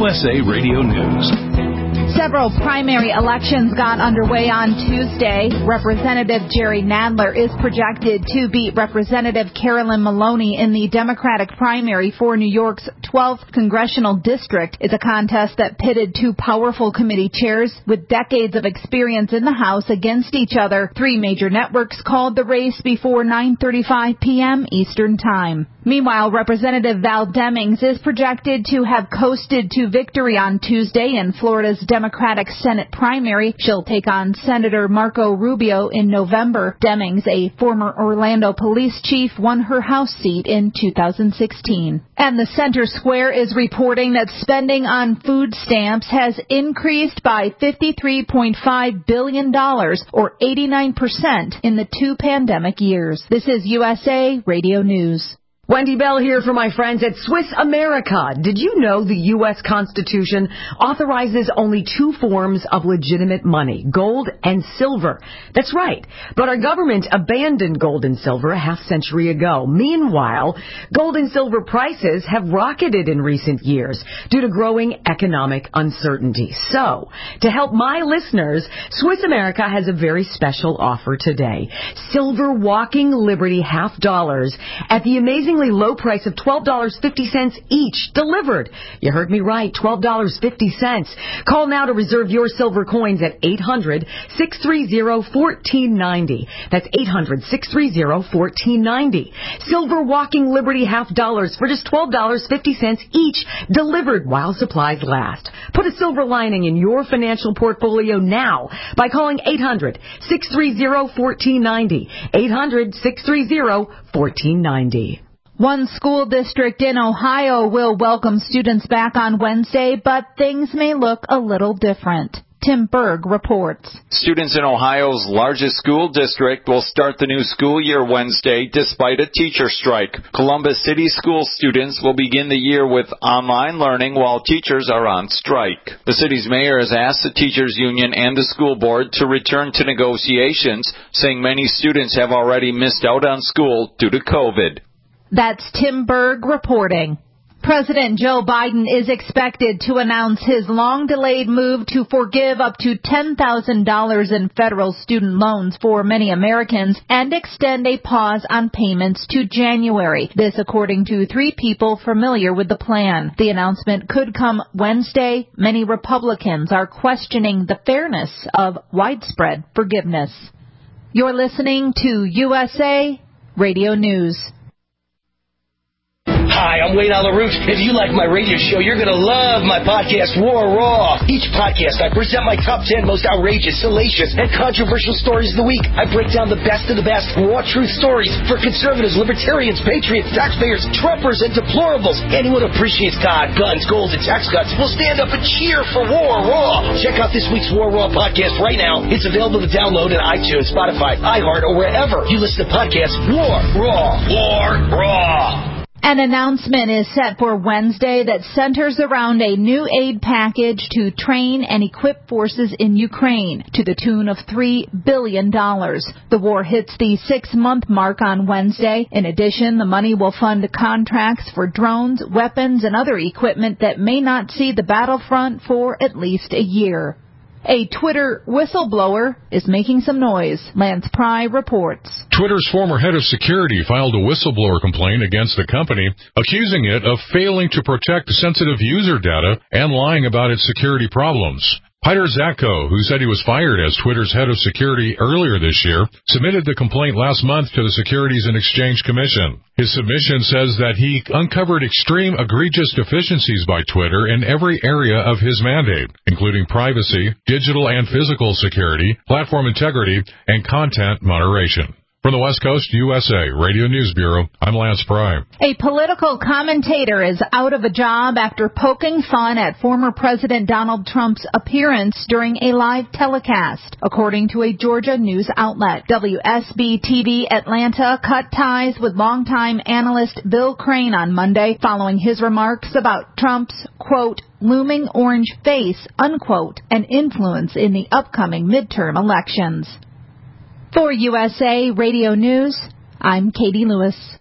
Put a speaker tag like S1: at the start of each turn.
S1: USA Radio News.
S2: Several primary elections got underway on Tuesday. Representative Jerry Nadler is projected to beat Representative Carolyn Maloney in the Democratic primary for New York's 12th congressional district. It's a contest that pitted two powerful committee chairs with decades of experience in the House against each other. Three major networks called the race before 9:35 p.m. Eastern Time. Meanwhile, Representative Val Demings is projected to have coasted to victory on Tuesday in Florida's Democratic Senate primary. She'll take on Senator Marco Rubio in November. Demings, a former Orlando police chief, won her House seat in 2016. And the Center Square is reporting that spending on food stamps has increased by $53.5 billion, or 89%, in the two pandemic years. This is USA Radio News.
S3: Wendy Bell here for my friends at Swiss America. Did you know the U.S. Constitution authorizes only two forms of legitimate money, gold and silver? That's right. But our government abandoned gold and silver a half-century ago. Meanwhile, gold and silver prices have rocketed in recent years due to growing economic uncertainty. So, to help my listeners, Swiss America has a very special offer today. Silver Walking Liberty $half at the amazingly low price of $12.50 each, delivered. You heard me right, $12.50. Call now to reserve your silver coins at 800-630-1490. That's 800-630-1490. Silver Walking Liberty $half for just $12.50 each, delivered while supplies last. Put a silver lining in your financial portfolio now by calling 800-630-1490. 800-630-1490.
S2: One school district in Ohio will welcome students back on Wednesday, but things may look a little different. Tim Berg reports.
S4: Students in Ohio's largest school district will start the new school year Wednesday despite a teacher strike. Columbus City School students will begin the year with online learning while teachers are on strike. The city's mayor has asked the teachers union and the school board to return to negotiations, saying many students have already missed out on school due to COVID.
S2: That's Tim Berg reporting. President Joe Biden is expected to announce his long-delayed move to forgive up to $10,000 in federal student loans for many Americans and extend a pause on payments to January. This according to three people familiar with the plan. The announcement could come Wednesday. Many Republicans are questioning the fairness of widespread forgiveness. You're listening to USA Radio News.
S5: Hi, I'm Wayne Alaroot. If you like my radio show, you're going to love my podcast, War Raw. Each podcast, I present my top 10 most outrageous, salacious, and controversial stories of the week. I break down the best of the best raw truth stories for conservatives, libertarians, patriots, taxpayers, Trumpers, and deplorables. Anyone who appreciates God, guns, gold, and tax cuts will stand up and cheer for War Raw. Check out this week's War Raw podcast right now. It's available to download on iTunes, Spotify, iHeart, or wherever you listen to podcasts. War Raw. War Raw.
S2: An announcement is set for Wednesday that centers around a new aid package to train and equip forces in Ukraine to the tune of $3 billion. The war hits the 6-month mark on Wednesday. In addition, the money will fund contracts for drones, weapons, and other equipment that may not see the battlefront for at least a year. A Twitter whistleblower is making some noise. Lance Pry reports.
S6: Twitter's former head of security filed a whistleblower complaint against the company, accusing it of failing to protect sensitive user data and lying about its security problems. Peter Zatko, who said he was fired as Twitter's head of security earlier this year, submitted the complaint last month to the Securities and Exchange Commission. His submission says that he uncovered extreme egregious deficiencies by Twitter in every area of his mandate, including privacy, digital and physical security, platform integrity, and content moderation. From the West Coast, USA Radio News Bureau, I'm Lance Pry.
S2: A political commentator is out of a job after poking fun at former President Donald Trump's appearance during a live telecast, according to a Georgia news outlet. WSB-TV Atlanta cut ties with longtime analyst Bill Crane on Monday following his remarks about Trump's, quote, looming orange face, unquote, and influence in the upcoming midterm elections. For USA Radio News, I'm Katie Lewis.